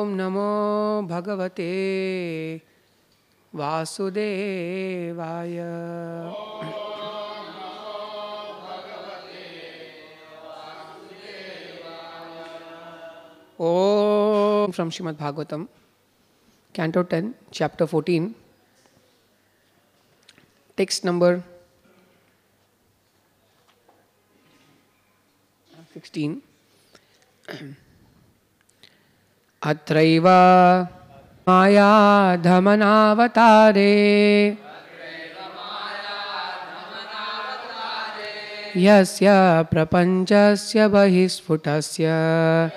नमो भगवते वासुदेवाय. Om from Srimad Bhagavatam, Canto 10, Chapter 14, text number 16. Atraiva Maya Dhamanāvatare Yasya Prapanchasya Bahisfutasya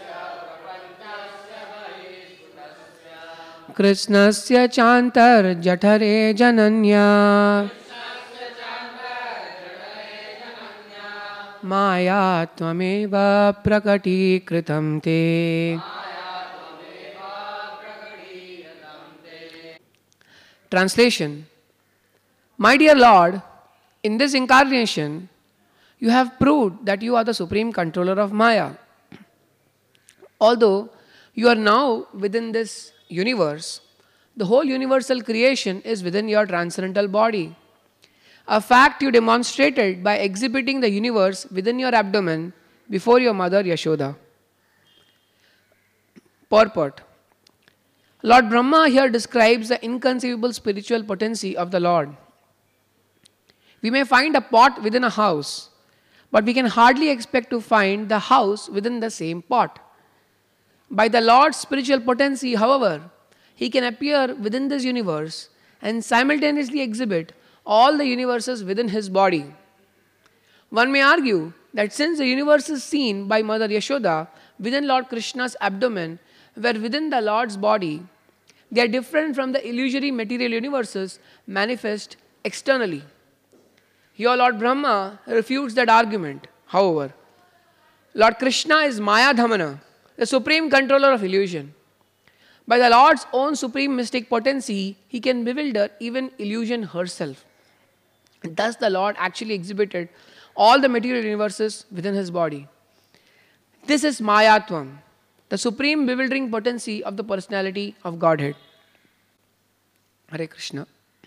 Krishnasya Chantar Jathare Jananya Maya Tvameva Prakati Kritam Te. Translation. My dear Lord, in this incarnation, you have proved that you are the supreme controller of Maya. Although you are now within this universe, the whole universal creation is within your transcendental body. A fact you demonstrated by exhibiting the universe within your abdomen before your mother Yashoda. Purport. Lord Brahma here describes the inconceivable spiritual potency of the Lord. We may find a pot within a house, but we can hardly expect to find the house within the same pot. By the Lord's spiritual potency, however, He can appear within this universe and simultaneously exhibit all the universes within His body. One may argue that since the universe is seen by Mother Yashoda within Lord Krishna's abdomen, where within the Lord's body, they are different from the illusory material universes manifest externally. Here Lord Brahma refutes that argument. However, Lord Krishna is Maya Dhamana, the supreme controller of illusion. By the Lord's own supreme mystic potency, He can bewilder even illusion herself. And thus the Lord actually exhibited all the material universes within His body. This is Mayatvam, the supreme bewildering potency of the personality of Godhead. Hare Krishna.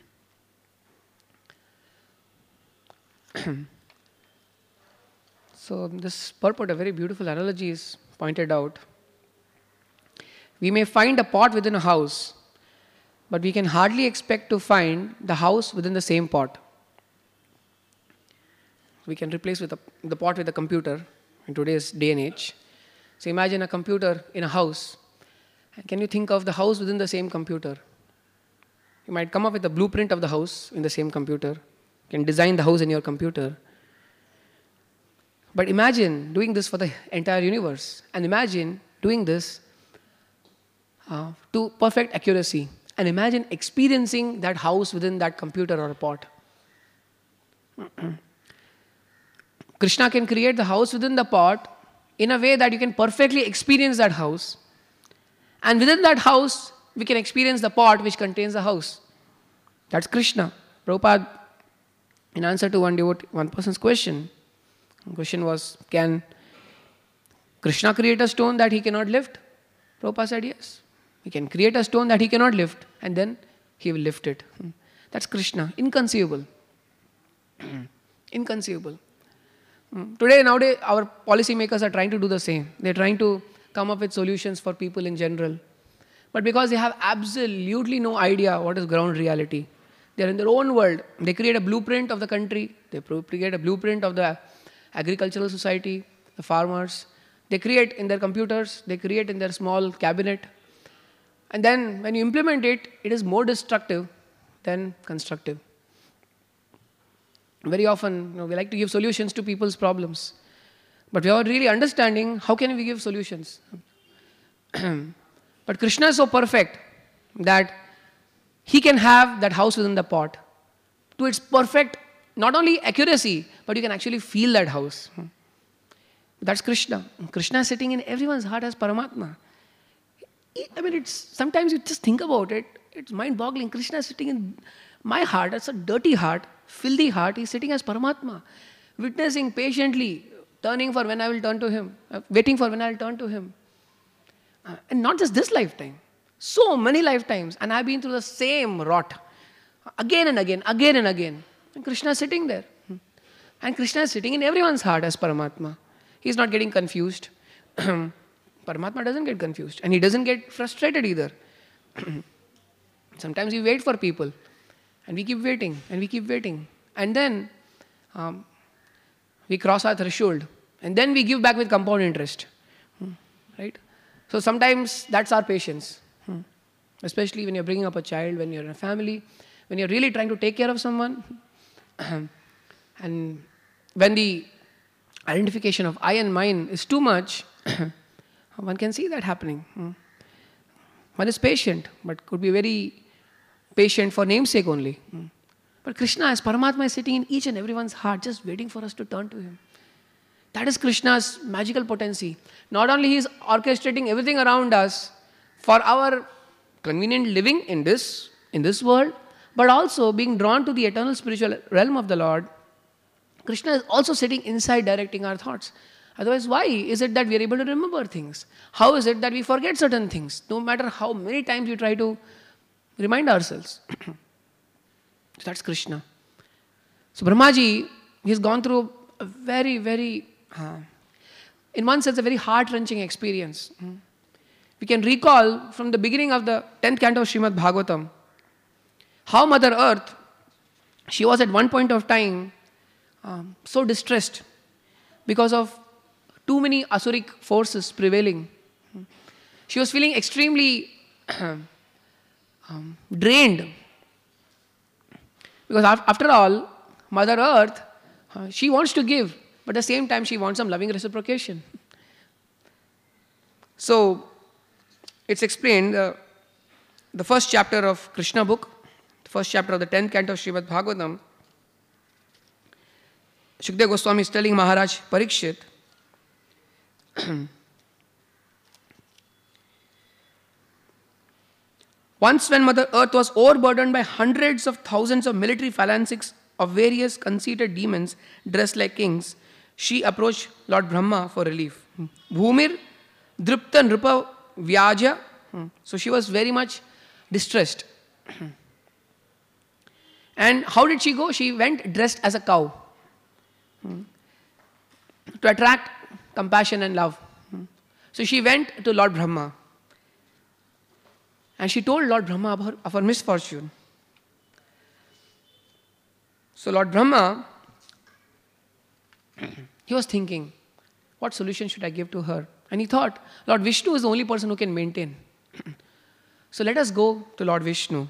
So this purport, a very beautiful analogy is pointed out. We may find a pot within a house, but we can hardly expect to find the house within the same pot. We can replace the pot with a computer in today's day and age. So imagine a computer in a house. And can you think of the house within the same computer? You might come up with a blueprint of the house in the same computer. You can design the house in your computer. But imagine doing this for the entire universe. And imagine doing this to perfect accuracy. And imagine experiencing that house within that computer or a pot. Krishna can create the house within the pot in a way that you can perfectly experience that house. And within that house, we can experience the pot which contains the house. That's Krishna. Prabhupada, in answer to one person's question, the question was, can Krishna create a stone that He cannot lift? Prabhupada said yes. He can create a stone that He cannot lift, and then He will lift it. That's Krishna. Inconceivable. Inconceivable. Nowadays, our policymakers are trying to do the same. They're trying to come up with solutions for people in general. But because they have absolutely no idea what is ground reality, they're in their own world. They create a blueprint of the country. They create a blueprint of the agricultural society, the farmers. They create in their computers. They create in their small cabinet. And then when you implement it, it is more destructive than constructive. Very often, we like to give solutions to people's problems. But we are really understanding how can we give solutions. But Krishna is so perfect that He can have that house within the pot to its perfect, not only accuracy, but you can actually feel that house. That's Krishna. Krishna is sitting in everyone's heart as Paramatma. I mean, sometimes you just think about it, it's mind-boggling. Krishna is sitting in my heart, that's a dirty heart, filthy heart. He's sitting as Paramatma, witnessing patiently, turning for when I will turn to Him, waiting for when I will turn to Him. And not just this lifetime, so many lifetimes. And I've been through the same rot again and again, again and again. And Krishna is sitting there. And Krishna is sitting in everyone's heart as Paramatma. He's not getting confused. Paramatma doesn't get confused. And he doesn't get frustrated either. Sometimes we wait for people. And we keep waiting. And we keep waiting. And then we cross our threshold. And then we give back with compound interest. Right? So sometimes that's our patience. Especially when you're bringing up a child, when you're in a family, when you're really trying to take care of someone. And when the identification of I and mine is too much, one can see that happening. One is patient, but could be very patient for namesake only. But Krishna as Paramatma is sitting in each and everyone's heart, just waiting for us to turn to Him. That is Krishna's magical potency. Not only He is orchestrating everything around us for our convenient living in this world, but also being drawn to the eternal spiritual realm of the Lord. Krishna is also sitting inside directing our thoughts. Otherwise, why is it that we are able to remember things? How is it that we forget certain things, no matter how many times we try to remind ourselves? So that's Krishna. So Brahmaji, he's gone through a very, very, in one sense, a very heart-wrenching experience. We can recall from the beginning of the 10th canto of Srimad Bhagavatam, how Mother Earth, she was at one point of time so distressed because of too many asuric forces prevailing. She was feeling extremely drained. Because after all, Mother Earth, she wants to give, but at the same time she wants some loving reciprocation. So, it's explained, the first chapter of Krishna book, the first chapter of the 10th canto of Srimad Bhagavatam, Shukdev Goswami is telling Maharaj Parikshit, once when Mother Earth was overburdened by hundreds of thousands of military phalanxes of various conceited demons dressed like kings, she approached Lord Brahma for relief. Bhumir dripta nrupa vyaja. So she was very much distressed. And how did she go? She went dressed as a cow to attract compassion and love. So she went to Lord Brahma and she told Lord Brahma of her misfortune. So Lord Brahma, he was thinking, what solution should I give to her? And he thought, Lord Vishnu is the only person who can maintain. So let us go to Lord Vishnu.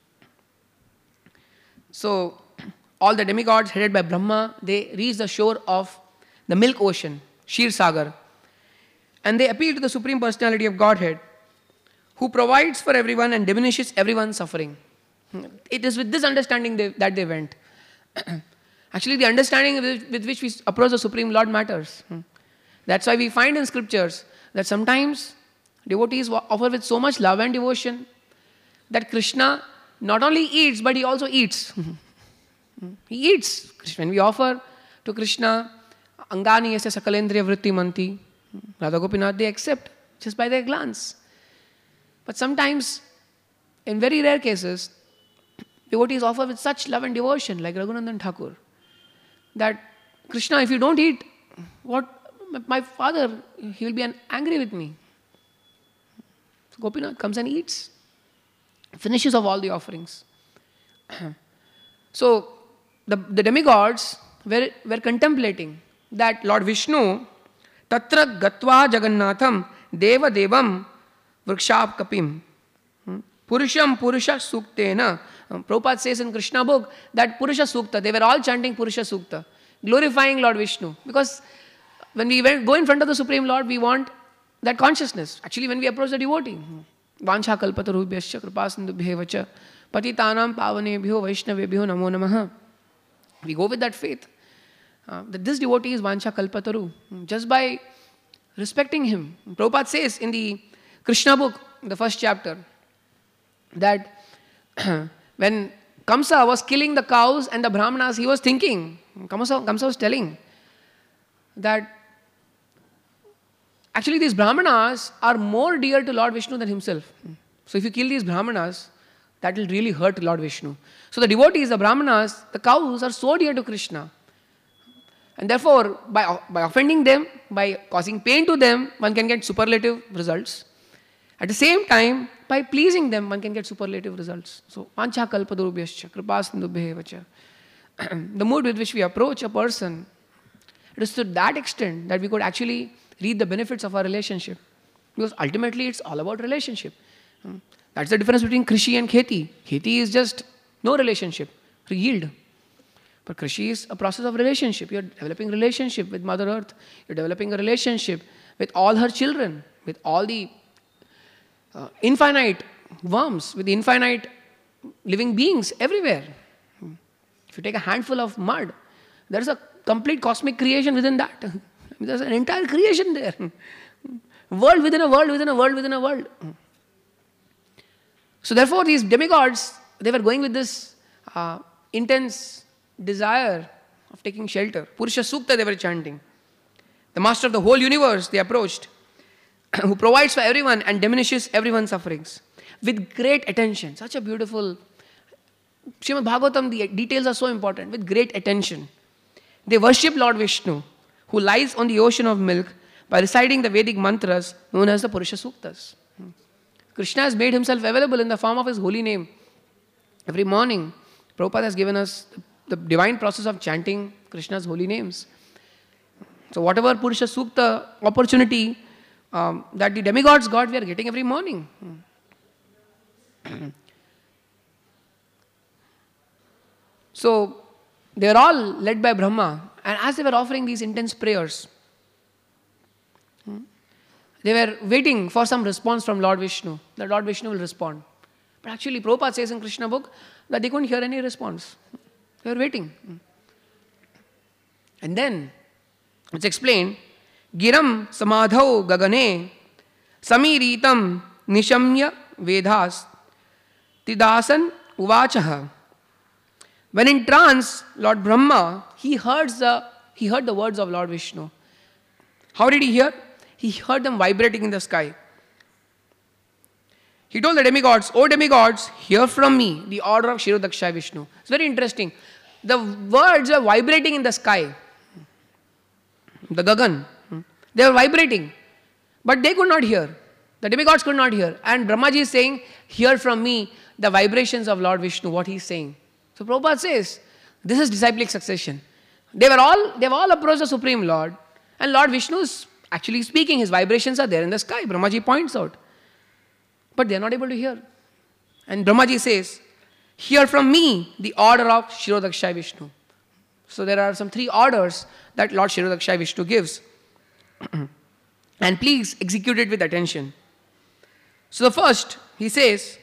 So all the demigods headed by Brahma, they reached the shore of the milk ocean, Shir Sagar. And they appealed to the Supreme Personality of Godhead, who provides for everyone and diminishes everyone's suffering. It is with this understanding that they went. Actually, the understanding with which we approach the Supreme Lord matters. That's why we find in scriptures that sometimes devotees offer with so much love and devotion that Krishna not only eats, but he also eats. He eats. When we offer to Krishna, Angani yasya sakalendriya vritti manti, Radha Gopinath, they accept just by their glance. But sometimes, in very rare cases, devotees offer with such love and devotion, like Raghunandan Thakur, that Krishna, if you don't eat, what my father, he will be angry with me. So Gopinath comes and eats, finishes of all the offerings. So the demigods were contemplating that Lord Vishnu, tatra gatva jagannatham deva devam vrikshap kapim purusham purusha suktena. Prabhupada says in Krishna book that Purusha Sukta, they were all chanting Purusha Sukta, glorifying Lord Vishnu. Because when we go in front of the Supreme Lord, we want that consciousness. Actually, when we approach the devotee, Vancha kalpatarubhyascha kripasindubhye vacha patitanam pavanebhyo vaishnavebhyo namo namaha. We go with that faith that this devotee is Vancha kalpataru. Just by respecting him. Prabhupada says in the Krishna book, the first chapter, that when Kamsa was killing the cows and the Brahmanas, he was thinking, Kamsa was telling that Actually, these Brahmanas are more dear to Lord Vishnu than himself. So if you kill these Brahmanas, that will really hurt Lord Vishnu. So the devotees, the Brahmanas, the cows are so dear to Krishna. And therefore, by offending them, by causing pain to them, one can get superlative results. At the same time, by pleasing them, one can get superlative results. So, vancha kalpadurubhyascha, kripasindubhyevacha. The mood with which we approach a person, it is to that extent that we could actually reap the benefits of our relationship. Because ultimately, it's all about relationship. That's the difference between Krishi and Kheti. Kheti is just no relationship, yield. But Krishi is a process of relationship. You're developing relationship with Mother Earth. You're developing a relationship with all her children, with all the infinite worms, with infinite living beings everywhere. If you take a handful of mud, there's a complete cosmic creation within that. There's an entire creation there. World within a world, within a world, within a world. So therefore, these demigods, they were going with this intense desire of taking shelter. Purusha Sukta they were chanting. The master of the whole universe they approached, who provides for everyone and diminishes everyone's sufferings. With great attention. Such a beautiful... Srimad Bhagavatam, the details are so important. With great attention. They worship Lord Vishnu, who lies on the ocean of milk by reciting the Vedic mantras known as the Purusha Suktas. Krishna has made himself available in the form of his holy name. Every morning, Prabhupada has given us the divine process of chanting Krishna's holy names. So whatever Purusha Sukta opportunity that the demigods got, we are getting every morning. So they are all led by Brahma, and as they were offering these intense prayers, they were waiting for some response from Lord Vishnu, that Lord Vishnu will respond. But actually Prabhupada says in Krishna book that they couldn't hear any response. They were waiting. And then it's explained, Giram samadhau gagane samiritam nishamya vedhas tidasan uvachaha. When in trance, Lord Brahma, he heard the words of Lord Vishnu. How did he hear? He heard them vibrating in the sky. He told the demigods, "O demigods, hear from me the order of Kshirodakshaya Vishnu." It's very interesting. The words are vibrating in the sky. The Gagan. They were vibrating. But they could not hear. The demigods could not hear. And Brahmaji is saying, "Hear from me the vibrations of Lord Vishnu," what he is saying. So Prabhupada says, this is disciplic succession. They've all approached the Supreme Lord. And Lord Vishnu is actually speaking. His vibrations are there in the sky. Brahmaji points out. But they are not able to hear. And Brahmaji says, "Hear from me the order of Kshirodakshaya Vishnu." So there are some 3 orders that Lord Kshirodakshaya Vishnu gives. And please execute it with attention. So the first, he says,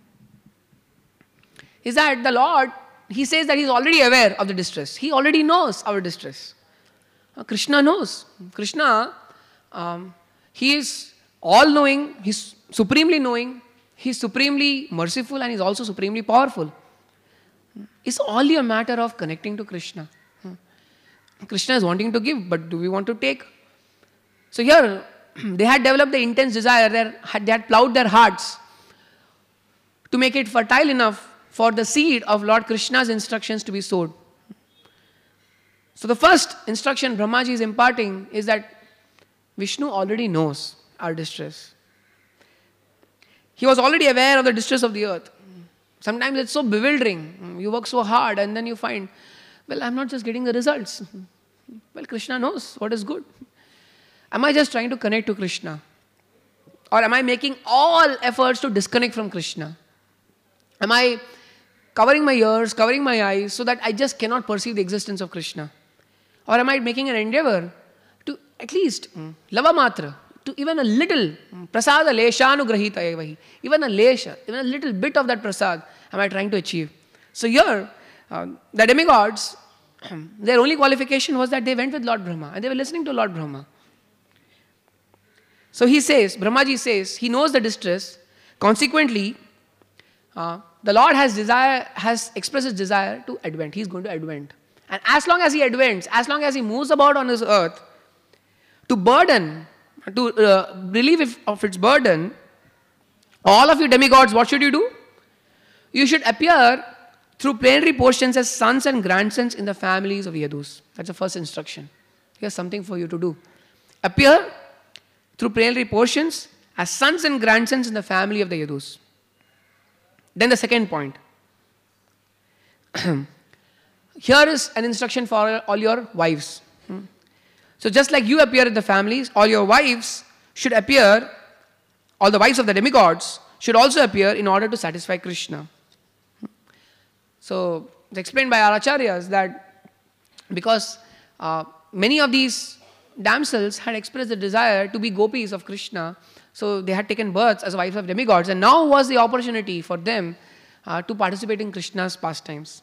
is that the Lord, he says that he is already aware of the distress. He already knows our distress. Krishna knows. Krishna, he is all-knowing, he is supremely knowing, he is supremely merciful, and he is also supremely powerful. It's only a matter of connecting to Krishna. Krishna is wanting to give, but do we want to take? So here, they had developed the intense desire, they had plowed their hearts to make it fertile enough for the seed of Lord Krishna's instructions to be sowed. So the first instruction Brahmaji is imparting is that Vishnu already knows our distress. He was already aware of the distress of the earth. Sometimes it's so bewildering. You work so hard and then you find, well, I'm not just getting the results. Well, Krishna knows what is good. Am I just trying to connect to Krishna? Or am I making all efforts to disconnect from Krishna? Am I covering my ears, covering my eyes so that I just cannot perceive the existence of Krishna? Or am I making an endeavor to at least lava matra, to even a little prasada leshanugrahita evahi, even a lesha, even a little bit of that prasad am I trying to achieve? So here, the demigods, their only qualification was that they went with Lord Brahma and they were listening to Lord Brahma. So he says, Brahmaji says, he knows the distress. Consequently, the Lord has expressed his desire to advent. He is going to advent. And as long as he advents, as long as he moves about on this earth, to burden to relieve of its burden, all of you demigods, what should you do? You should appear through plenary portions as sons and grandsons in the families of the Yadus. That's the first instruction. Here's something for you to do. Appear through plenary portions as sons and grandsons in the family of the Yadus. Then the second point. Here is an instruction for all your wives. So just like you appear in the families, all your wives should appear, all the wives of the demigods should also appear in order to satisfy Krishna. So it's explained by our acharyas that because many of these damsels had expressed the desire to be gopis of Krishna, so they had taken births as wives of demigods, and now was the opportunity for them to participate in Krishna's pastimes.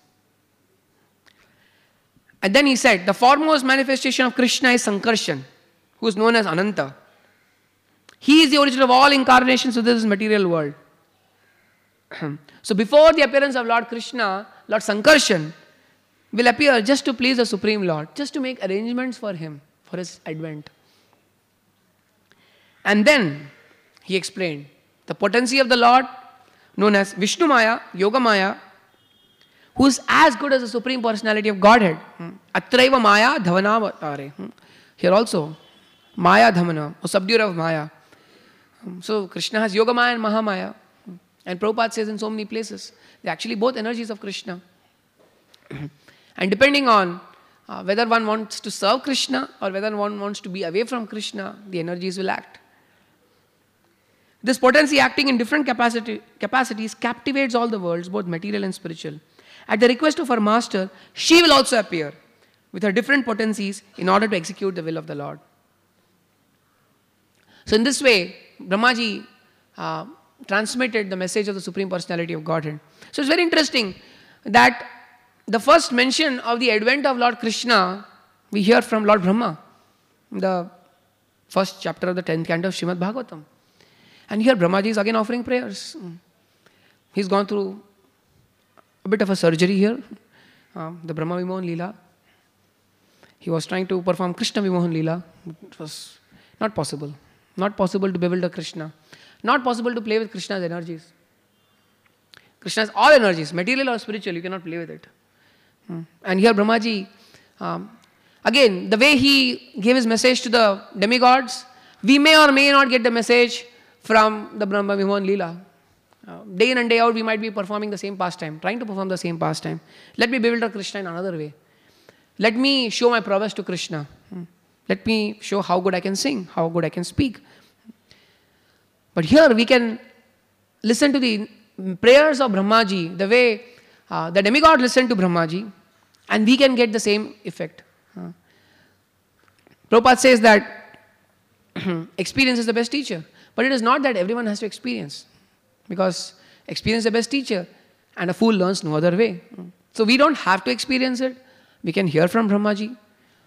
And then he said, the foremost manifestation of Krishna is Sankarshan, who is known as Ananta. He is the origin of all incarnations of this material world. So before the appearance of Lord Krishna, Lord Sankarshan will appear just to please the Supreme Lord, just to make arrangements for him, for his advent. And then he explained the potency of the Lord, known as Vishnu Maya, Yoga Maya, who is as good as the Supreme Personality of Godhead. Atraiva Maya Dhavanavare. Here also, Maya Dhamana, or subduer of Maya. So Krishna has Yoga Maya and Mahamaya. And Prabhupada says in so many places, they're actually both energies of Krishna. And depending on whether one wants to serve Krishna or whether one wants to be away from Krishna, the energies will act. This potency acting in different capacities captivates all the worlds, both material and spiritual. At the request of her master, she will also appear with her different potencies in order to execute the will of the Lord. So in this way, Brahmaji transmitted the message of the Supreme Personality of Godhead. So it's very interesting that the first mention of the advent of Lord Krishna, we hear from Lord Brahma, in the first chapter of the 10th canto of Srimad Bhagavatam. And here Brahmaji is again offering prayers. He's gone through a bit of a surgery here, the Brahma Vimohan Leela. He was trying to perform Krishna Vimohan Leela. It was not possible. Not possible to bewilder Krishna. Not possible to play with Krishna's energies. Krishna's all energies, material or spiritual, you cannot play with it. And here Brahmaji, again, the way he gave his message to the demigods, we may or may not get the message from the Brahma Vimohan Leela. Day in and day out, we might be performing the same pastime, trying to perform the same pastime. Let me bewilder Krishna in another way. Let me show my prowess to Krishna. Let me show how good I can sing, how good I can speak. But here we can listen to the prayers of Brahmaji, the way the demigod listened to Brahmaji, and we can get the same effect. Prabhupada says that experience is the best teacher. But it is not that everyone has to experience. Because experience is the best teacher, and a fool learns no other way. So we don't have to experience it. We can hear from Brahmaji.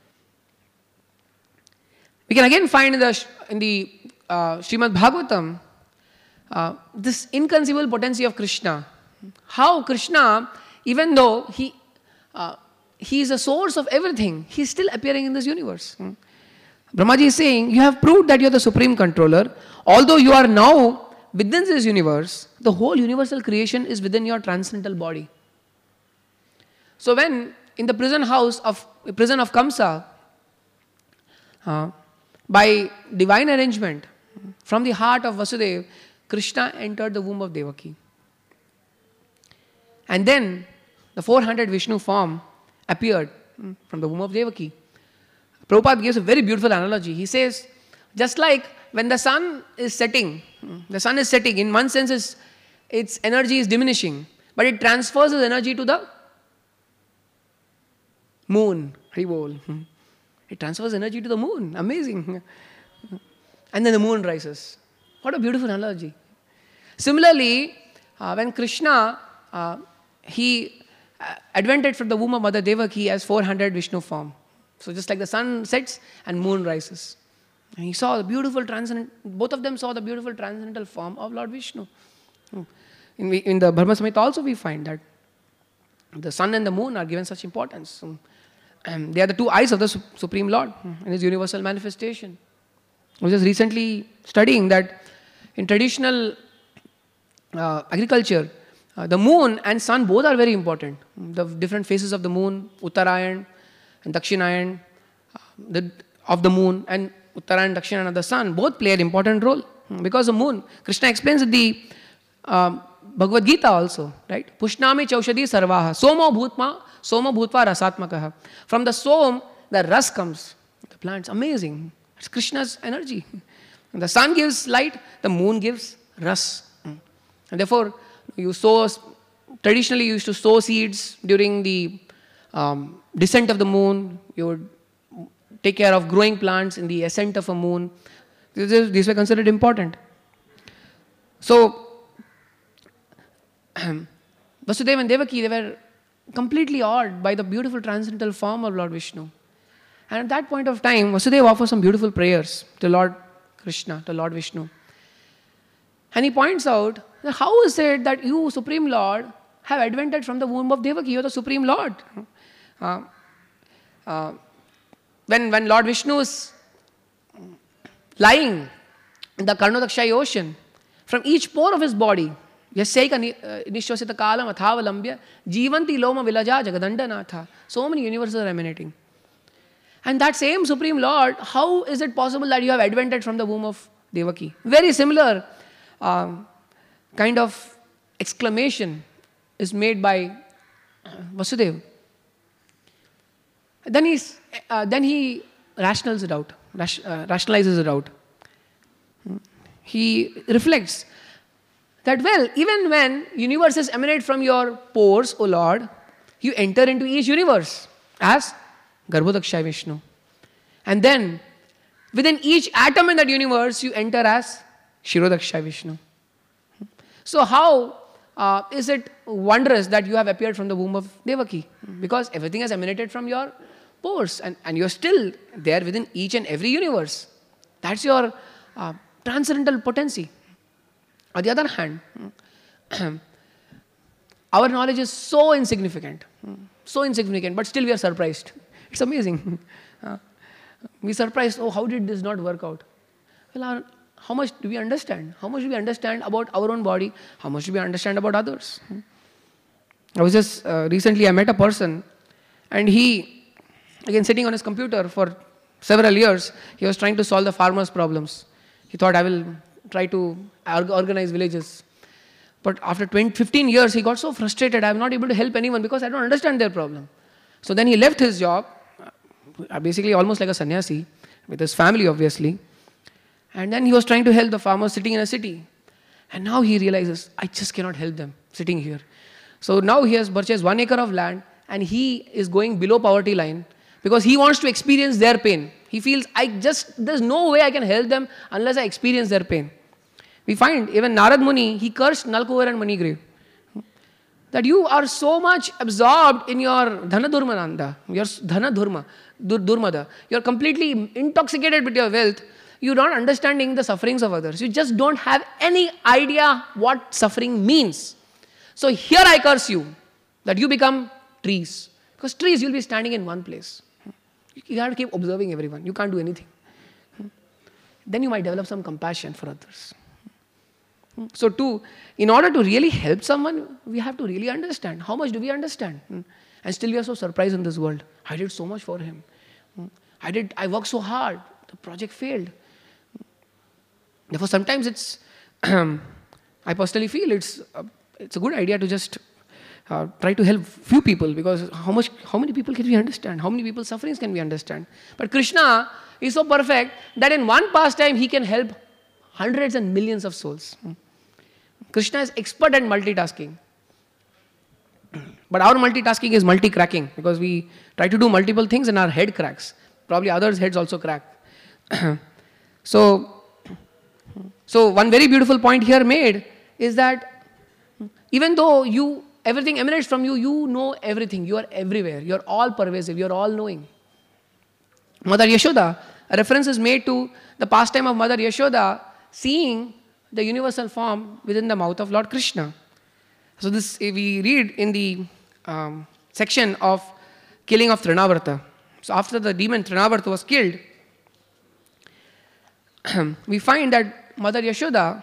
We can again find in the Srimad Bhagavatam this inconceivable potency of Krishna. How Krishna, even though he is the source of everything, he is still appearing in this universe. Brahmaji is saying, you have proved that you are the supreme controller. Although you are now within this universe, the whole universal creation is within your transcendental body. So when in the prison of Kamsa, by divine arrangement, from the heart of Vasudeva, Krishna entered the womb of Devaki. And then the 400 Vishnu form appeared from the womb of Devaki. Prabhupada gives a very beautiful analogy. He says, just like when the sun is setting, in one sense its energy is diminishing, but it transfers its energy to the moon. It transfers energy to the moon. Amazing. And then the moon rises. What a beautiful analogy. Similarly, when Krishna, he advented from the womb of Mother Devaki as 400 Vishnu form. So just like the sun sets and moon rises. And he saw the beautiful both of them saw the beautiful transcendental form of Lord Vishnu. In the Bharma Samhita also we find that the sun and the moon are given such importance. And they are the two eyes of the Supreme Lord in His universal manifestation. I was just recently studying that in traditional agriculture, the moon and sun both are very important. The different phases of the moon, Uttarayan and Dakshinayan, of the moon, and Uttarayan and Dakshinayan of the sun, both play an important role. Because the moon, Krishna explains in the Bhagavad Gita also, right? Pushnami chaushadi sarvaha, somo bhutva rasatmakaha. From the som, the ras comes. The plants, amazing. It's Krishna's energy. The sun gives light, the moon gives ras. And therefore, traditionally you used to sow seeds during the descent of the moon. You would take care of growing plants in the ascent of a moon. These were considered important. So, Vasudeva and Devaki, they were completely awed by the beautiful transcendental form of Lord Vishnu. And at that point of time, Vasudeva offers some beautiful prayers to Lord Krishna, to Lord Vishnu. And he points out, how is it that you, Supreme Lord, have advented from the womb of Devaki? You are the Supreme Lord. When Lord Vishnu is lying in the Karnodakshai ocean, from each pore of his body, Yasyaika nishwasita kalam athavalambya jivanti loma vilaja jagadandanatha. So many universes are emanating. And that same Supreme Lord, how is it possible that you have advented from the womb of Devaki? Very similar kind of exclamation is made by Vasudeva. Then he rationalizes it out. He reflects that, well, even when universes emanate from your pores, O Lord, you enter into each universe as Garbhodakshai Vishnu. And then, within each atom in that universe, you enter as Shirodakshai Vishnu. So how is it wondrous that you have appeared from the womb of Devaki? Because everything has emanated from your pores, and you're still there within each and every universe. That's your transcendental potency. On the other hand, our knowledge is so insignificant, but still we are surprised. It's amazing. We're surprised, how did this not work out? Well, how much do we understand? How much do we understand about our own body? How much do we understand about others? I was just, recently I met a person, and he, again sitting on his computer for several years, he was trying to solve the farmers' problems. He thought, I will try to organize villages. But after 15 years, he got so frustrated, I am not able to help anyone because I don't understand their problem. So then he left his job, basically almost like a sannyasi, with his family obviously. And then he was trying to help the farmers sitting in a city. And now he realizes, I just cannot help them sitting here. So now he has purchased 1 acre of land, and he is going below poverty line because he wants to experience their pain. He feels, there's no way I can help them unless I experience their pain. We find even Narad Muni, he cursed Nalkuvar and Manigrave. That you are so much absorbed in your Dhanadurmananda, your Durmada. You are completely intoxicated with your wealth. You're not understanding the sufferings of others. You just don't have any idea what suffering means. So here I curse you, that you become trees. Because trees, you'll be standing in one place. You have to keep observing everyone. You can't do anything. Then you might develop some compassion for others. So in order to really help someone, we have to really understand. How much do we understand? And still we are so surprised in this world. I did so much for him. I worked so hard. The project failed. Therefore, sometimes it's, I personally feel it's a good idea to just try to help few people, because how many people can we understand? How many people's sufferings can we understand? But Krishna is so perfect that in one pastime he can help hundreds and millions of souls. Krishna is expert at multitasking. But our multitasking is multi-cracking, because we try to do multiple things and our head cracks. Probably others' heads also crack. So one very beautiful point here made is that even though everything emanates from you, you know everything, you are everywhere, you are all pervasive, you are all knowing. Mother Yashoda, a reference is made to the pastime of Mother Yashoda seeing the universal form within the mouth of Lord Krishna. So this we read in the section of killing of Trinavarta. So after the demon Trinavarta was killed, we find that Mother Yashoda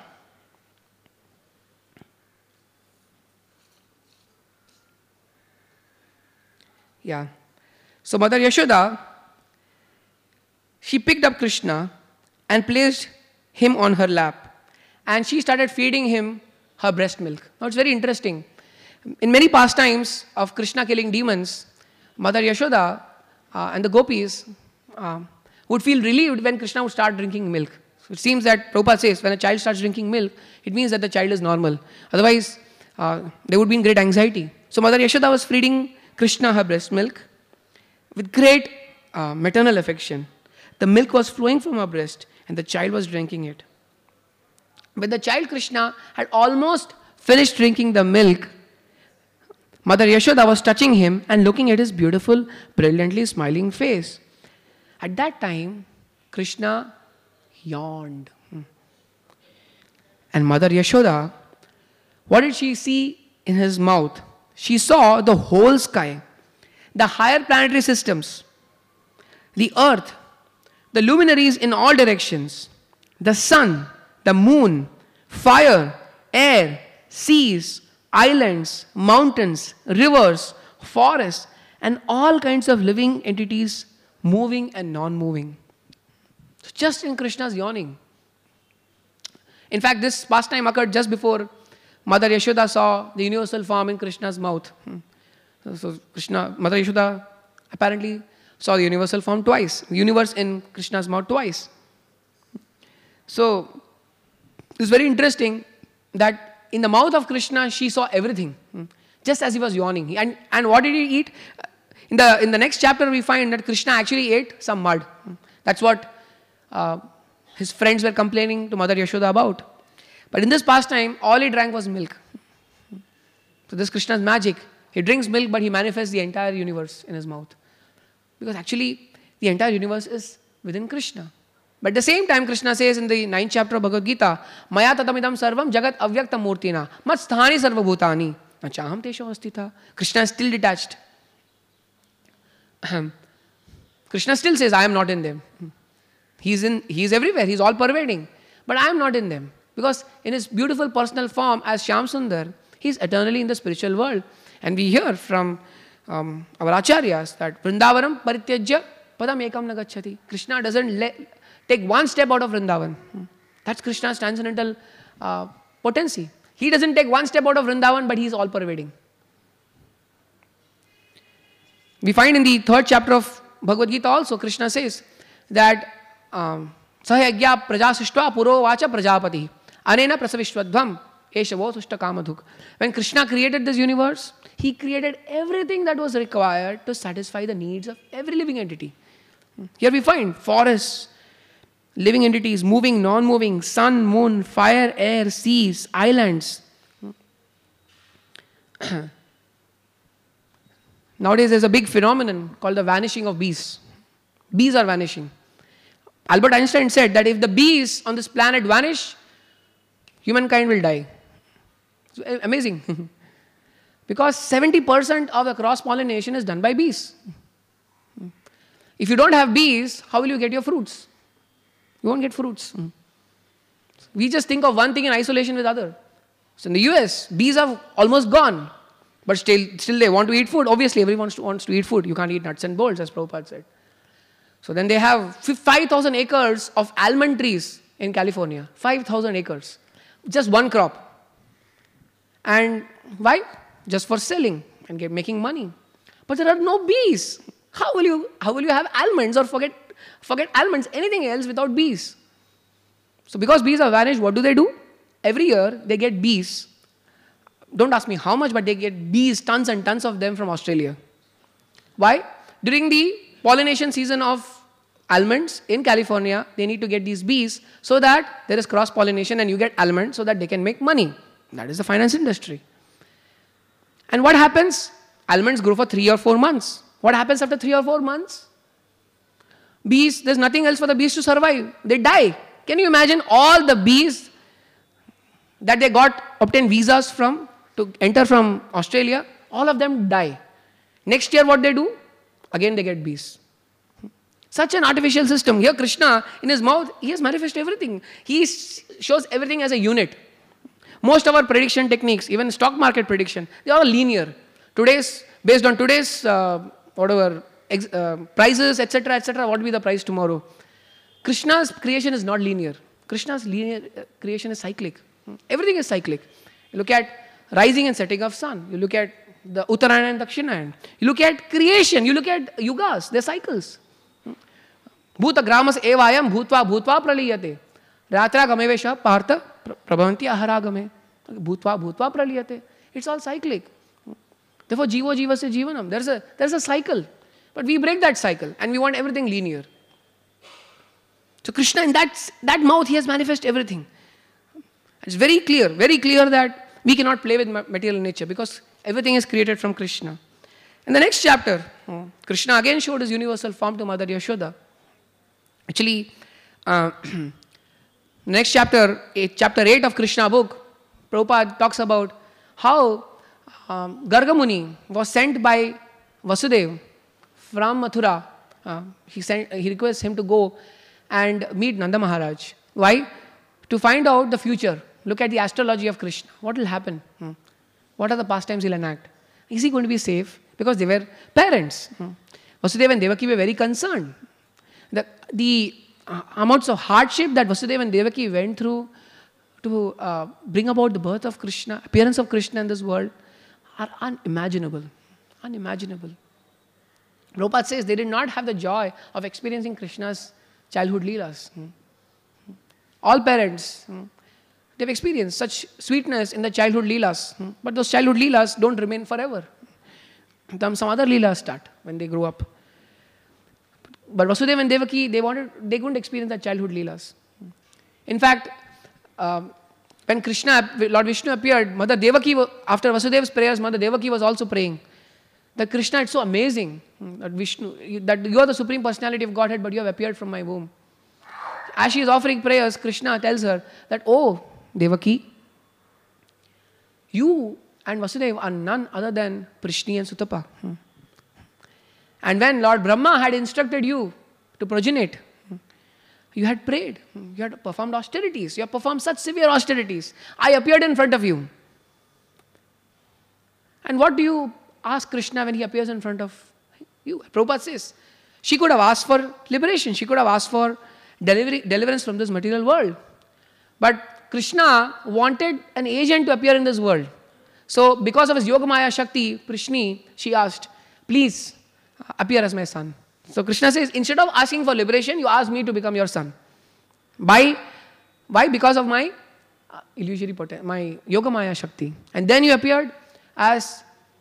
So Mother Yashoda, she picked up Krishna and placed him on her lap. And she started feeding him her breast milk. Now it's very interesting. In many pastimes of Krishna killing demons, Mother Yashoda and the gopis would feel relieved when Krishna would start drinking milk. So it seems that Prabhupada says when a child starts drinking milk, it means that the child is normal. Otherwise, they would be in great anxiety. So Mother Yashoda was feeding Krishna her breast milk with great maternal affection. The milk was flowing from her breast and the child was drinking it. When the child Krishna had almost finished drinking the milk, Mother Yashoda was touching him and looking at his beautiful, brilliantly smiling face. At that time, Krishna yawned. And Mother Yashoda, what did she see in his mouth? She saw the whole sky, the higher planetary systems, the earth, the luminaries in all directions, the sun, the moon, fire, air, seas, islands, mountains, rivers, forests, and all kinds of living entities moving and non-moving. So just in Krishna's yawning. In fact, this pastime occurred just before Mother Yashoda saw the universal form in Krishna's mouth. So Mother Yashoda apparently saw the universal form twice, the universe in Krishna's mouth twice. So it's very interesting that in the mouth of Krishna she saw everything, just as he was yawning. And what did he eat? In the next chapter we find that Krishna actually ate some mud. That's what his friends were complaining to Mother Yashoda about. But in this pastime, all he drank was milk. So this Krishna's magic. He drinks milk, but he manifests the entire universe in his mouth. Because actually, the entire universe is within Krishna. But at the same time, Krishna says in the 9th chapter of Bhagavad Gita, Maya tatamidam sarvam jagat avyakta murtina mat sthani sarva bhutani nachaham tesho astita. Krishna is still detached. Krishna still says, I am not in them. He is everywhere. He is all pervading. But I am not in them. Because in his beautiful personal form as Shyam Sundar, he is eternally in the spiritual world. And we hear from our acharyas that Vrindavanam parityajya padam ekam nagacchati. Krishna doesn't take one step out of Vrindavan. That's Krishna's transcendental potency. He doesn't take one step out of Vrindavan, but he is all pervading. We find in the 3rd chapter of Bhagavad Gita also, Krishna says that Sahayagya prajasishtva puro vacha prajapati anena prasavishwadvam eshavo sushta kamadhuk. When Krishna created this universe, he created everything that was required to satisfy the needs of every living entity. Here we find forests, living entities, moving, non-moving, sun, moon, fire, air, seas, islands. Nowadays there's a big phenomenon called the vanishing of bees. Bees are vanishing. Albert Einstein said that if the bees on this planet vanish, humankind will die. It's amazing. Because 70% of the cross-pollination is done by bees. If you don't have bees, how will you get your fruits? You won't get fruits. We just think of one thing in isolation with other. So in the US, bees are almost gone. But still they want to eat food. Obviously, everyone wants to eat food. You can't eat nuts and bolts, as Prabhupada said. So then they have 5,000 acres of almond trees in California. 5,000 acres. Just one crop. And why? Just for selling and making money. But there are no bees. How will you have almonds or forget almonds, anything else without bees? So because bees have vanished, what do? Every year they get bees. Don't ask me how much, but they get bees, tons and tons of them from Australia. Why? During the pollination season of almonds in California, they need to get these bees so that there is cross-pollination and you get almonds so that they can make money. That is the finance industry. And what happens? Almonds grow for 3 or 4 months. What happens after 3 or 4 months? Bees, there's nothing else for the bees to survive. They die. Can you imagine all the bees that they obtained visas from to enter from Australia? All of them die. Next year what they do? Again they get bees. Such an artificial system. Here Krishna, in his mouth, he has manifested everything. He shows everything as a unit. Most of our prediction techniques, even stock market prediction, they are all linear. Based on today's prices, etc., what will be the price tomorrow? Krishna's creation is not linear. Krishna's creation is cyclic. Everything is cyclic. You look at rising and setting of sun. You look at the Uttarayana and Dakshinayana. You look at creation. You look at yugas. They're cycles. Bhuta gramas evayam bhutva praliyate. Ratra gamevesha partha prabhavanti aharagame. Bhutva praliyate. It's all cyclic. Therefore, jivo jivasya jivanam. There's a cycle. But we break that cycle and we want everything linear. So Krishna, in that mouth, he has manifested everything. It's very clear that we cannot play with material nature because everything is created from Krishna. In the next chapter, Krishna again showed his universal form to Mother Yashoda. Actually, next chapter 8 of Krishna book, Prabhupada talks about how Garga Muni was sent by Vasudeva from Mathura. He requests him to go and meet Nanda Maharaj. Why? To find out the future. Look at the astrology of Krishna. What will happen? What are the pastimes he'll enact? Is he going to be safe? Because they were parents. Vasudeva and Devaki were very concerned. The amounts of hardship that Vasudeva and Devaki went through to bring about the birth of Krishna, appearance of Krishna in this world, are unimaginable. Unimaginable. Prabhupada says they did not have the joy of experiencing Krishna's childhood leelas. All parents, they've experienced such sweetness in the childhood leelas. But those childhood leelas don't remain forever. Some other leelas start when they grow up. But Vasudeva and Devaki, they couldn't experience that childhood leelas. In fact, when Lord Vishnu appeared, Mother Devaki, after Vasudeva's prayers, Mother Devaki was also praying that Krishna, it's so amazing that Vishnu, that you are the Supreme Personality of Godhead, but you have appeared from my womb. As she is offering prayers, Krishna tells her that, oh, Devaki, you and Vasudeva are none other than Prishni and Sutapa. And when Lord Brahma had instructed you to progenate, you had prayed, you had performed austerities, you have performed such severe austerities. I appeared in front of you. And what do you ask Krishna when he appears in front of you? Prabhupada says, she could have asked for liberation, she could have asked for deliverance from this material world. But Krishna wanted an agent to appear in this world. So because of his Yogamaya Shakti, Prishni, she asked, please appear as my son. So Krishna says, instead of asking for liberation, you ask me to become your son. Why? Because of my illusory potential, my Yogamaya Shakti. And then you appeared as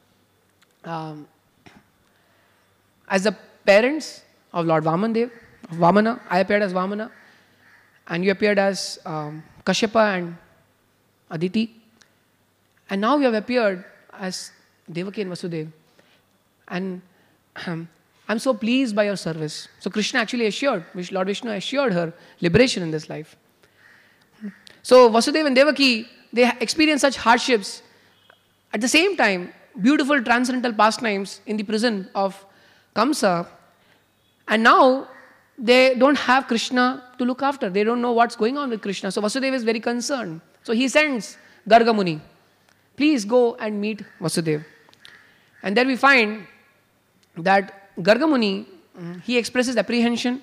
the parents of Lord Vamana. I appeared as Vamana. And you appeared as Kashyapa and Aditi. And now you have appeared as Devaki and Vasudeva. And I'm so pleased by your service. So Krishna actually Lord Vishnu assured her liberation in this life. So Vasudeva and Devaki, they experienced such hardships. At the same time, beautiful transcendental pastimes in the prison of Kamsa. And now they don't have Krishna to look after. They don't know what's going on with Krishna. So Vasudeva is very concerned. So he sends Garga Muni, please go and meet Vasudeva. And there we find that Garga Muni, he expresses apprehension.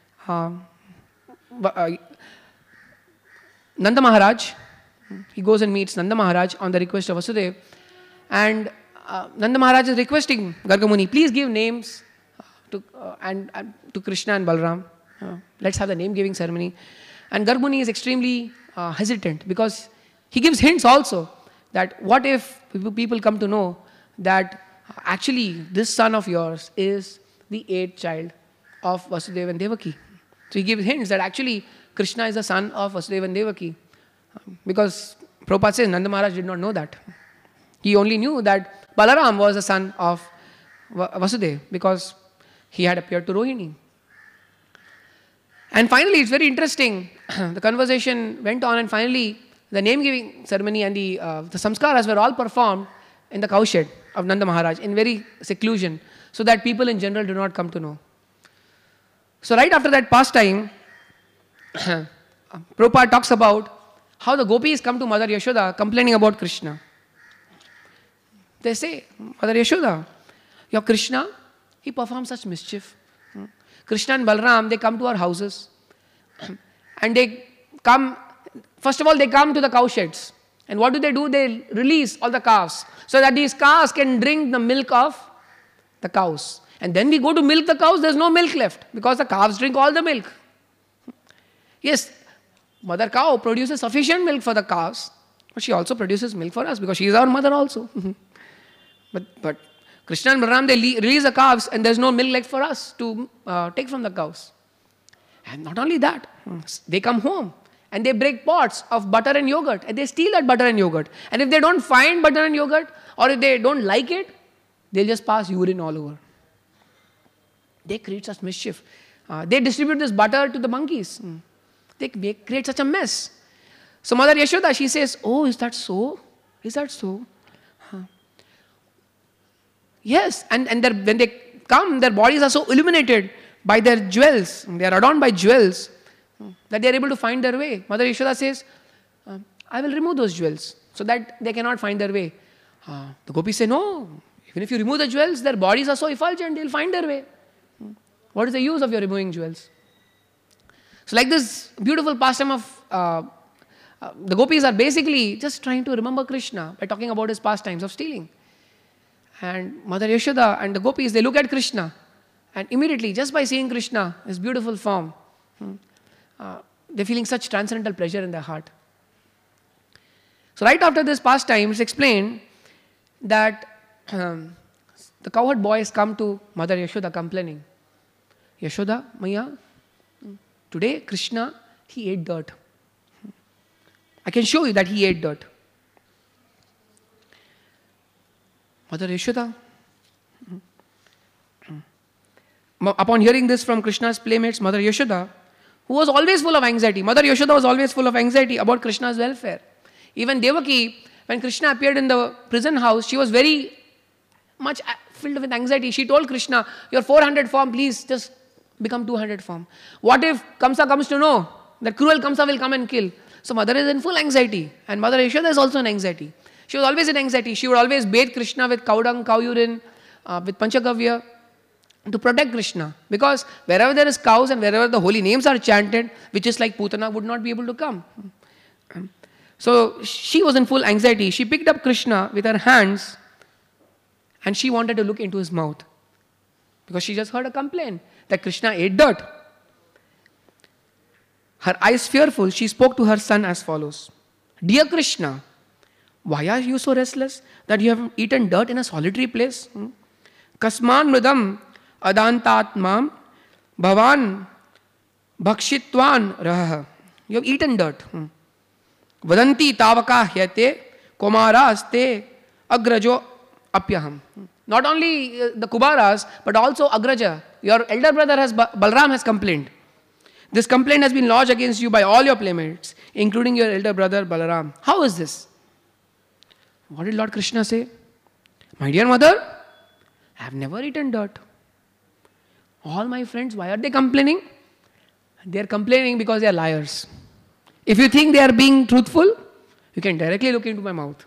Nanda Maharaj, he goes and meets Nanda Maharaj on the request of Vasudeva. And Nanda Maharaj is requesting Garga Muni, please give names to Krishna and Balram. Let's have the name giving ceremony. And Garga Muni is extremely hesitant because he gives hints also that what if people come to know that actually this son of yours is the 8th child of Vasudeva and Devaki. So he gives hints that actually Krishna is the son of Vasudeva and Devaki. Because Prabhupada says Nanda Maharaj did not know that. He only knew that Balaram was the son of Vasudeva because he had appeared to Rohini. And finally, it's very interesting. The conversation went on and finally the name-giving ceremony and the samskaras were all performed in the cowshed of Nanda Maharaj in very seclusion so that people in general do not come to know. So right after that pastime, Prabhupada talks about how the gopis come to Mother Yashoda complaining about Krishna. They say, Mother Yashoda, your Krishna, he performs such mischief. Krishna and Balram, they come to our houses. And they come, first of all, they come to the cow sheds. And what do? They release all the calves so that these calves can drink the milk of the cows. And then we go to milk the cows, there's no milk left because the calves drink all the milk. Yes, mother cow produces sufficient milk for the calves, but she also produces milk for us because she is our mother also. But Krishna and Balaram, they release the calves and there's no milk left for us to take from the cows. And not only that, they come home and they break pots of butter and yogurt and they steal that butter and yogurt. And if they don't find butter and yogurt or if they don't like it, they'll just pass urine all over. They create such mischief. They distribute this butter to the monkeys. They create such a mess. So Mother Yashoda, she says, oh, is that so? Is that so? Yes, and when they come, their bodies are so illuminated by their jewels. They are adorned by jewels that they are able to find their way. Mother Yashoda says, I will remove those jewels so that they cannot find their way. The gopis say, no, even if you remove the jewels, their bodies are so effulgent, they will find their way. What is the use of your removing jewels? So like this beautiful pastime of, the gopis are basically just trying to remember Krishna by talking about his pastimes of stealing. And Mother Yashoda and the gopis, they look at Krishna and immediately, just by seeing Krishna, his beautiful form, they're feeling such transcendental pleasure in their heart. So right after this pastime, it's explained that the cowherd boys come to Mother Yashoda complaining. Yashoda, Maya, today Krishna, he ate dirt. I can show you that he ate dirt. Mother Yashoda, upon hearing this from Krishna's playmates, Mother Yashoda, who was always full of anxiety, Mother Yashoda was always full of anxiety about Krishna's welfare. Even Devaki, when Krishna appeared in the prison house, she was very much filled with anxiety. She told Krishna, your 400 form, please just become 200 form. What if Kamsa comes to know that cruel Kamsa will come and kill? So mother is in full anxiety and Mother Yashoda is also in anxiety. She was always in anxiety. She would always bathe Krishna with cow dung, cow urine, with Panchagavya to protect Krishna. Because wherever there is cows and wherever the holy names are chanted, which is like Putana, would not be able to come. So she was in full anxiety. She picked up Krishna with her hands and she wanted to look into his mouth. Because she just heard a complaint that Krishna ate dirt. Her eyes fearful, she spoke to her son as follows. Dear Krishna, why are you so restless that you have eaten dirt in a solitary place? Kasman mridam adantatmam bhavan bhakshitwan raha. You have eaten dirt. Vadanti tavaka hyate komaraste agrajo apyaham. Not only the Kubaras, but also Agraja. Your elder brother Balram has complained. This complaint has been lodged against you by all your playmates, including your elder brother Balaram. How is this? What did Lord Krishna say? My dear mother, I have never eaten dirt. All my friends, why are they complaining? They are complaining because they are liars. If you think they are being truthful, you can directly look into my mouth.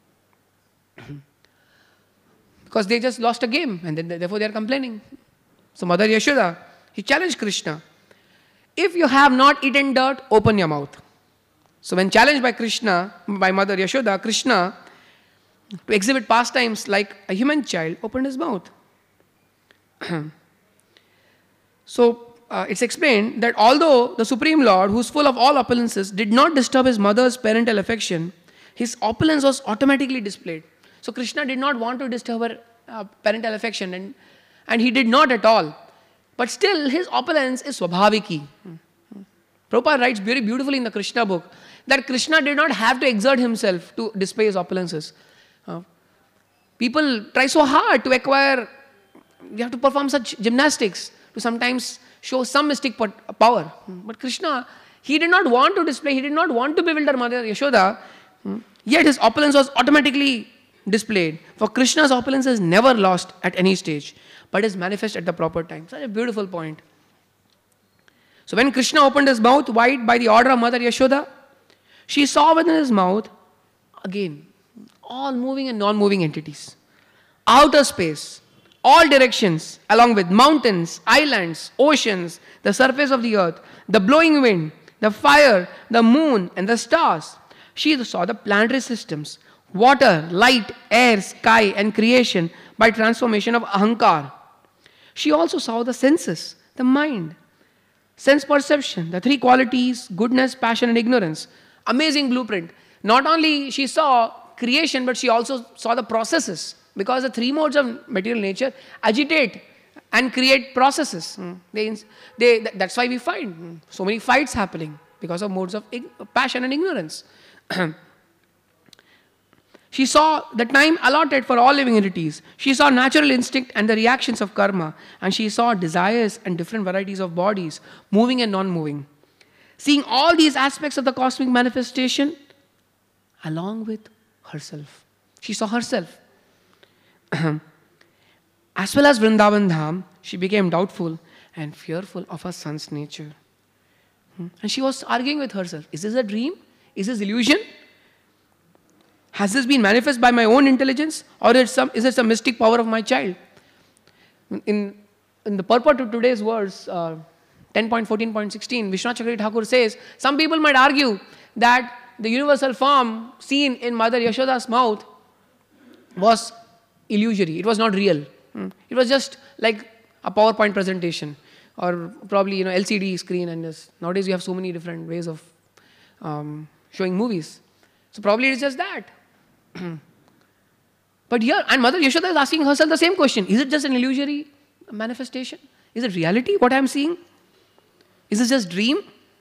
Because they just lost a game and then therefore they are complaining. So Mother Yashoda, he challenged Krishna. If you have not eaten dirt, open your mouth. So when challenged by Krishna, by Mother Yashoda, Krishna, to exhibit pastimes like a human child, opened his mouth. So it's explained that although the Supreme Lord, who is full of all opulences, did not disturb his mother's parental affection, his opulence was automatically displayed. So Krishna did not want to disturb her parental affection and he did not at all. But still his opulence is swabhaviki. Prabhupada writes very beautifully in the Krishna book that Krishna did not have to exert himself to display his opulences. People try so hard to acquire, you have to perform such gymnastics to sometimes show some mystic power. But Krishna, he did not want to display, he did not want to bewilder Mother Yashoda, yet his opulence was automatically displayed. For Krishna's opulence is never lost at any stage, but is manifest at the proper time. Such a beautiful point. So when Krishna opened his mouth wide by the order of Mother Yashoda, she saw within his mouth, again, all moving and non-moving entities. Outer space, all directions, along with mountains, islands, oceans, the surface of the earth, the blowing wind, the fire, the moon, and the stars. She saw the planetary systems, water, light, air, sky, and creation by transformation of Ahankar. She also saw the senses, the mind, sense perception, the three qualities, goodness, passion, and ignorance. Amazing blueprint. Not only she saw creation, but she also saw the processes, because the three modes of material nature agitate and create processes. That's why we find so many fights happening, because of modes of passion and ignorance. She saw the time allotted for all living entities. She saw natural instinct and the reactions of karma. And she saw desires and different varieties of bodies, moving and non-moving. Seeing all these aspects of the cosmic manifestation along with herself. She saw herself. As well as Vrindavan Dham, she became doubtful and fearful of her son's nature. And she was arguing with herself. Is this a dream? Is this illusion? Has this been manifest by my own intelligence, or is it some mystic power of my child? In the purport of today's verse, 10.14.16, Vishwanath Chakravarti Thakur says, some people might argue that the universal form seen in Mother Yashoda's mouth was illusory. It was not real. It was just like a PowerPoint presentation, or probably LCD screen. And nowadays we have so many different ways of showing movies. So probably it's just that. But here, and Mother Yashoda is asking herself the same question. Is it just an illusory manifestation? Is it reality, what I am seeing? Is it just dream?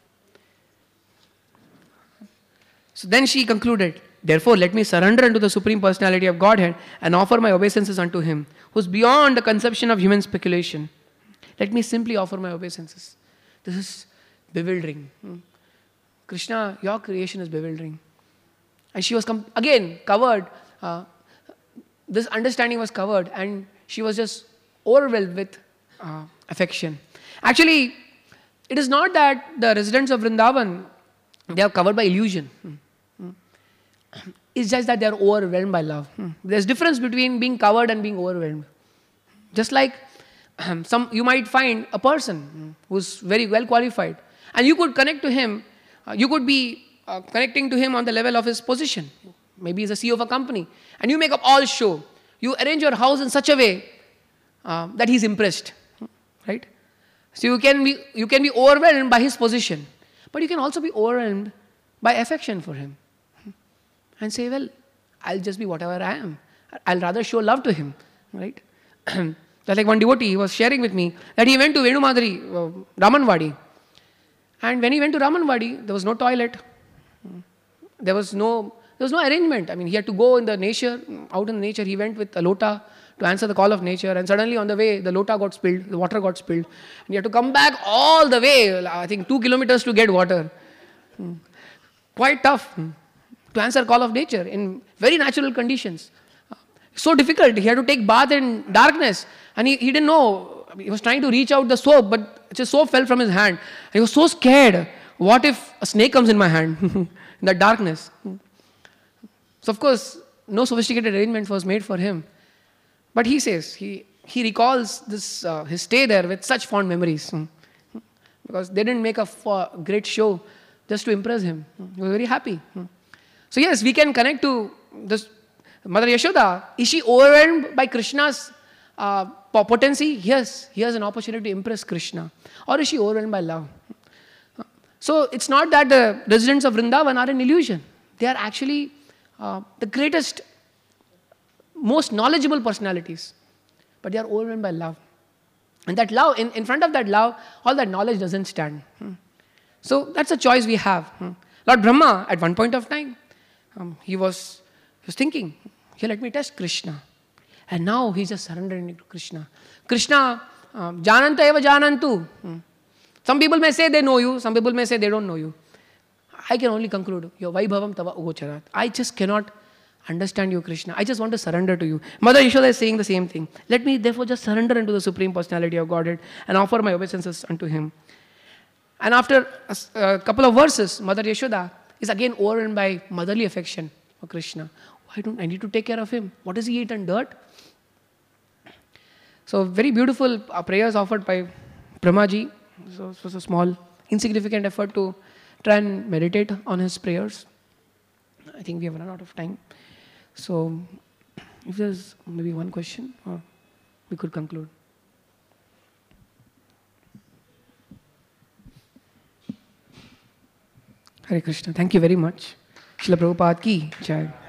So then she concluded, therefore let me surrender unto the Supreme Personality of Godhead and offer my obeisances unto Him, who is beyond the conception of human speculation. Let me simply offer my obeisances. This is bewildering. Krishna, your creation is bewildering. And she was again covered, this understanding was covered, and she was just overwhelmed with affection. Actually, it is not that the residents of Vrindavan, they are covered by illusion. It's just that they are overwhelmed by love. There's difference between being covered and being overwhelmed. Just like you might find a person who's very well qualified, and you could connect to him, you could be connecting to him on the level of his position. Maybe he's a CEO of a company, and you make up all show. You arrange your house in such a way that he's impressed, right? So you can be overwhelmed by his position, but you can also be overwhelmed by affection for him, and say, well, I'll just be whatever I am. I'll rather show love to him, right? That's like one devotee, he was sharing with me that he went to Venumadri, Ramanvadi, and when he went to Ramanvadi, there was no toilet. There was no arrangement. I mean, he had to go in the nature, out in the nature. He went with a lota to answer the call of nature, and suddenly on the way, the lota got spilled, the water got spilled, and he had to come back all the way, I think 2 kilometers to get water. Quite tough to answer call of nature in very natural conditions. So difficult. He had to take bath in darkness, and he didn't know. He was trying to reach out the soap, but just soap fell from his hand. He was so scared. What if a snake comes in my hand in the darkness? So of course, no sophisticated arrangement was made for him. But he says, he recalls this his stay there with such fond memories. Because they didn't make a great show just to impress him. He was very happy. So yes, we can connect to this Mother Yashoda. Is she overwhelmed by Krishna's potency? Yes, he has an opportunity to impress Krishna. Or is she overwhelmed by love? So it's not that the residents of Vrindavan are an illusion. They are actually the greatest, most knowledgeable personalities. But they are overwhelmed by love. And that love, in front of that love, all that knowledge doesn't stand. So that's a choice we have. Lord Brahma, at one point of time, he was thinking, here, let me test Krishna. And now he's just surrendering to Krishna. Krishna, jananta eva janantu. Some people may say they know you, some people may say they don't know you. I can only conclude, your vaibhavam tava ugocharat. I just cannot understand you, Krishna. I just want to surrender to you. Mother Yashoda is saying the same thing. Let me therefore just surrender unto the Supreme Personality of Godhead and offer my obeisances unto Him. And after a couple of verses, Mother Yashoda is again overwhelmed by motherly affection for Krishna. Why don't I need to take care of him? What has he eaten? Dirt? So very beautiful prayers offered by Brahmaji. So it was a small, insignificant effort to try and meditate on his prayers. I think we have run out of time. So if there's maybe one question, or we could conclude. Hare Krishna. Thank you very much. Srila Prabhupada ki jai.